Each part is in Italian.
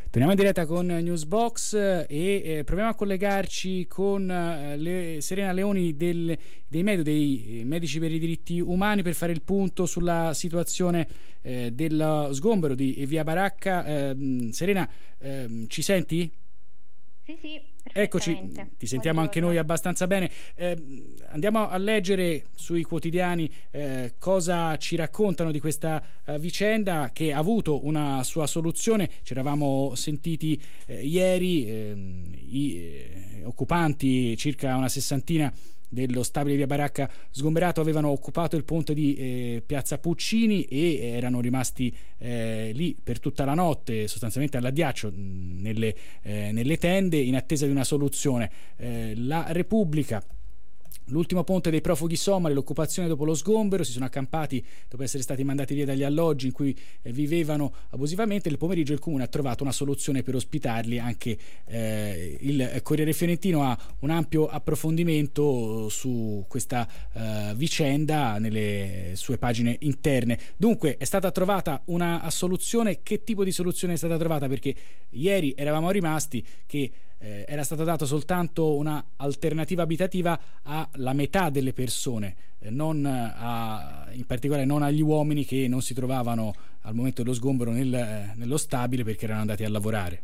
Torniamo in diretta con Newsbox e proviamo a collegarci con Serena Leoni dei Medici per i Diritti Umani per fare il punto sulla situazione dello sgombero di Via Baracca. Serena, ci senti? Sì, Eccoci, perfettamente. ti sentiamo anche noi Buongiorno. abbastanza bene. Andiamo a leggere sui quotidiani cosa ci raccontano di questa vicenda che ha avuto una sua soluzione. Ci eravamo sentiti ieri, i occupanti, circa una sessantina dello stabile via Baracca sgomberato, avevano occupato il ponte di Piazza Puccini e erano rimasti lì per tutta la notte, sostanzialmente all'addiaccio nelle tende, in attesa di una soluzione. La Repubblica: l'ultimo ponte dei profughi somali, l'occupazione dopo lo sgombero, si sono accampati dopo essere stati mandati via dagli alloggi in cui vivevano abusivamente. Nel pomeriggio il comune ha trovato una soluzione per ospitarli. Anche il Corriere Fiorentino ha un ampio approfondimento su questa vicenda nelle sue pagine interne. Dunque è stata trovata una soluzione. Che tipo di soluzione è stata trovata? Perché ieri eravamo rimasti che era stata data soltanto una alternativa abitativa alla metà delle persone, in particolare non agli uomini che non si trovavano al momento dello sgombero nello stabile perché erano andati a lavorare.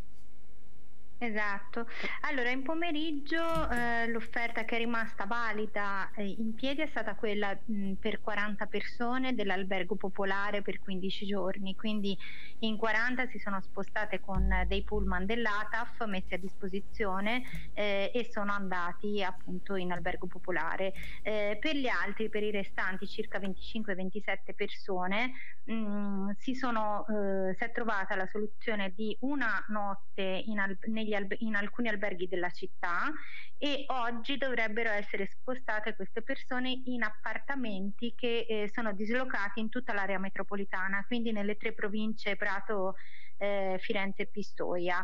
Esatto. Allora, in pomeriggio l'offerta che è rimasta valida in piedi è stata quella per 40 persone dell'albergo popolare per 15 giorni, quindi in 40 si sono spostate con dei pullman dell'ATAF messi a disposizione e sono andati appunto in albergo popolare. Per gli altri, per i restanti circa 25-27 persone, si è trovata la soluzione di una notte in alcuni alberghi della città, e oggi dovrebbero essere spostate queste persone in appartamenti che sono dislocati in tutta l'area metropolitana, quindi nelle 3 province Prato, Firenze e Pistoia.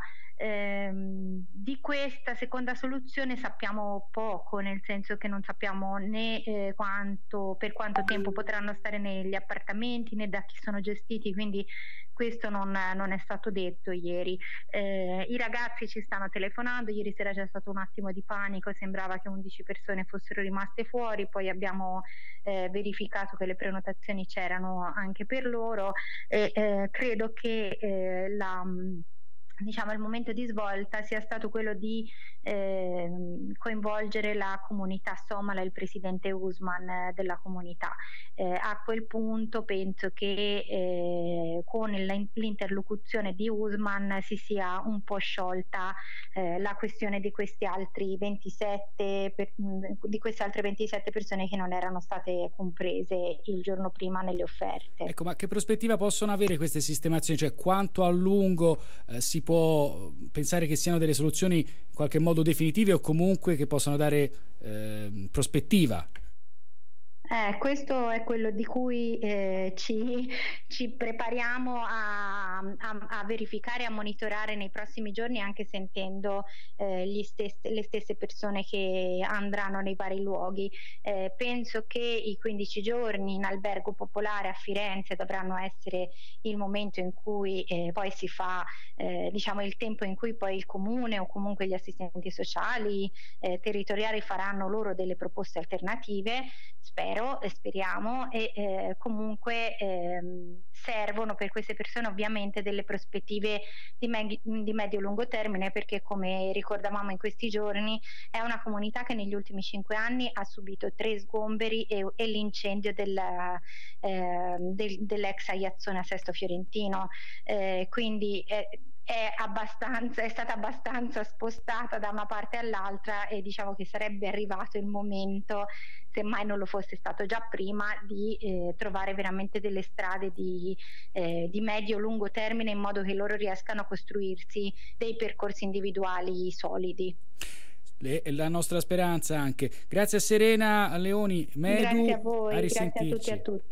Di questa seconda soluzione sappiamo poco, nel senso che non sappiamo né per quanto tempo potranno stare negli appartamenti, né da chi sono gestiti, quindi questo non è stato detto ieri. I ragazzi ci stanno telefonando. Ieri sera c'è stato un attimo di panico, sembrava che 11 persone fossero rimaste fuori, poi abbiamo verificato che le prenotazioni c'erano anche per loro, e credo che il momento di svolta sia stato quello di coinvolgere la comunità somala, il presidente Usman della comunità. A quel punto penso che con l'interlocuzione di Usman si sia un po' sciolta la questione di queste altre 27 persone che non erano state comprese il giorno prima nelle offerte. Ecco, ma che prospettiva possono avere queste sistemazioni? Cioè, quanto a lungo si può pensare che siano delle soluzioni in qualche modo definitive, o comunque che possano dare prospettiva? Questo è quello di cui ci prepariamo a verificare, a monitorare nei prossimi giorni, anche sentendo le stesse persone che andranno nei vari luoghi. Penso che i 15 giorni in albergo popolare a Firenze dovranno essere il momento in cui poi si fa il tempo in cui poi il comune o comunque gli assistenti sociali territoriali faranno loro delle proposte alternative. Speriamo, e comunque servono per queste persone ovviamente delle prospettive di medio-lungo termine, perché come ricordavamo in questi giorni è una comunità che negli ultimi 5 anni ha subito 3 sgomberi e l'incendio dell'ex Aiazzone a Sesto Fiorentino, quindi è stata abbastanza spostata da una parte all'altra, e diciamo che sarebbe arrivato il momento, se mai non lo fosse stato già prima, di trovare veramente delle strade di medio-lungo termine, in modo che loro riescano a costruirsi dei percorsi individuali solidi. La nostra speranza anche. Grazie a Serena Leoni, Medu. Grazie a voi, grazie a tutti e a tutte.